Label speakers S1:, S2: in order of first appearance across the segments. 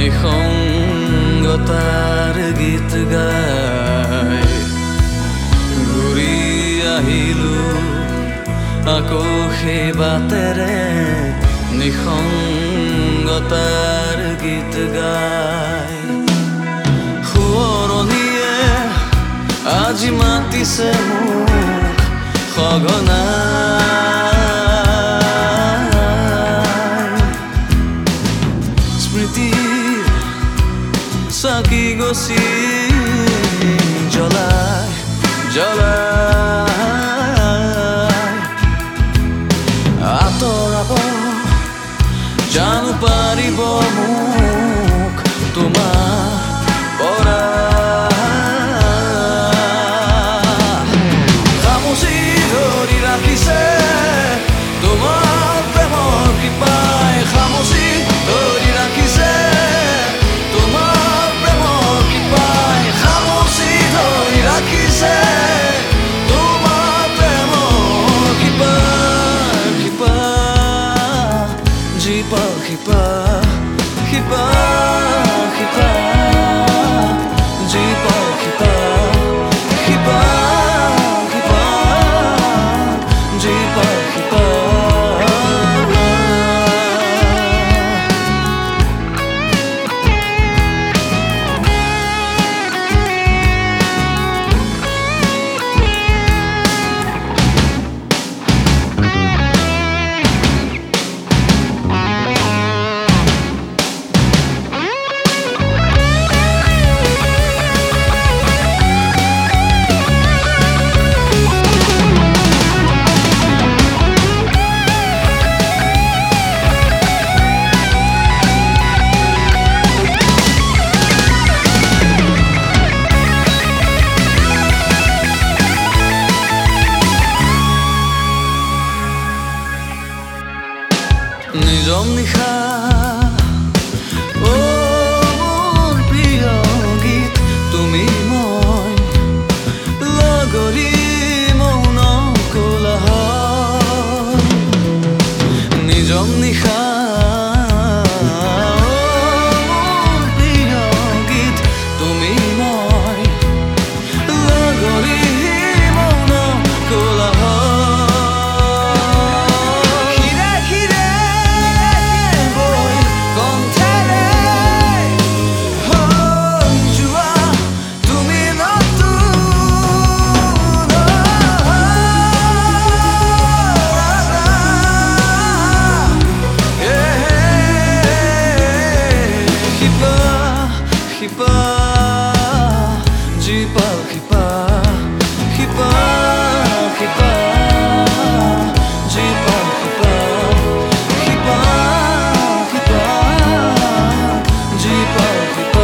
S1: নিসংগতাৰ গীত গাই ঘূৰি আহিলো আকৌ সেই বাটেৰে নিসংগতাৰ গীত গাই সোঁৱৰণীয়ে আজি মাতিছে মোক সঘনাই স্মৃতিৰ চাকি গছি জ্বলাই জ্বলাই আঁতৰাব জানো পাৰিব মোক তোমাৰ পৰা খামুচি ধৰি ৰাখিছে তোমাৰ প্ৰেমৰ কৃপাই খামুচি ধৰি ৰাখিছে তোমাৰ প্ৰেমৰ কৃপাই খামুচি ধৰি ৰাখিছে তোমাৰ প্ৰেমৰ কৃপা কৃপা জীপা কৃপা কৃপা কৃপা জীপা কৃপা কৃপা কৃপা জীপা কৃপা নিজম নিশা মোৰ প্ৰিয় গীত তুমি মই লগৰী মৌন কোলাহল নিজম নিশা মোৰ প্ৰিয় গীত তুমি মই লগৰী মৌন কোলাহল জীপা কৃপা কৃপা কৃপা জীপা কৃপা কৃপা কৃপা জীপা কৃপা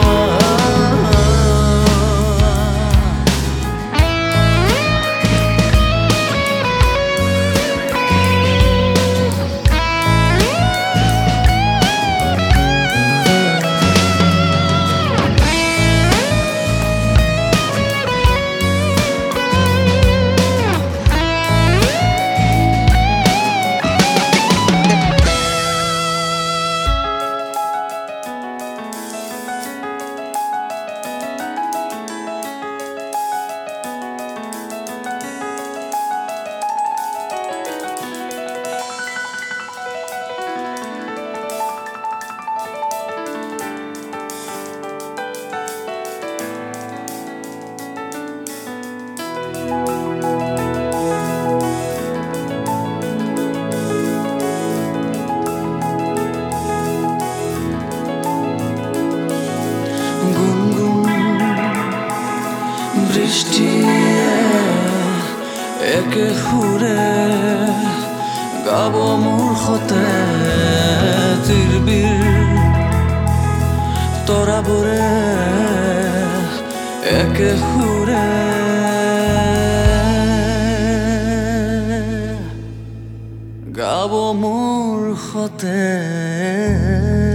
S1: বৃষ্টিয়ে একে সুৰে গাব মোৰ সতে তিৰবিৰ তৰাবোৰে একে সুৰে গাব মোৰ সতে